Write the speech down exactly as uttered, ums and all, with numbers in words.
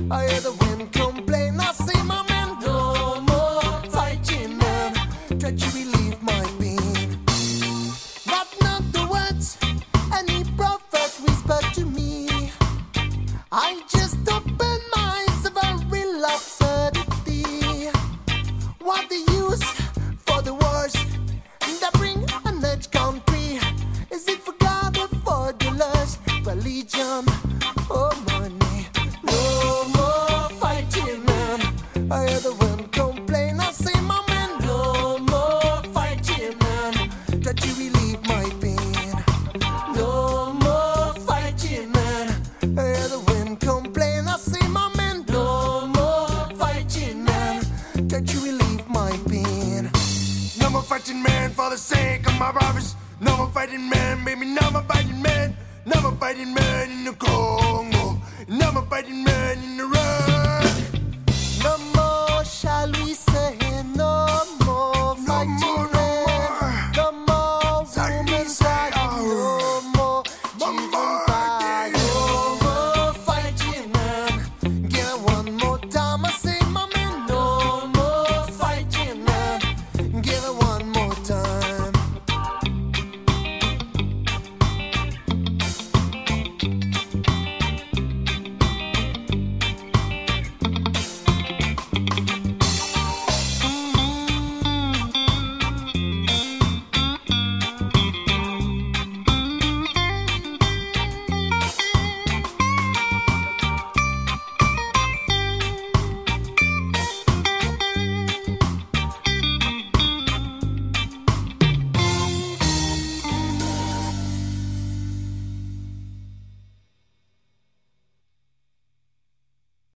I hear the wind complain. I say, my man, no more fighting, man. Try to relieve my pain. Not not the words any prophet whispered to me. I just open my eyes of a real absurdity. What the use for the wars that bring an edge country? Is it for God or for the lust, religion, or money? No more fighting, man. I hear the wind complain. I say, my man, no more fighting, man. Try to relieve my pain. No more fighting, man. I hear the wind complain. I say, my man, no more fighting, man. Try to relieve my pain. No more fighting, man, for the sake of my brothers. No more fighting, man, baby, no more fighting, man. No more fighting, man, in the Congo. No more fighting, man, in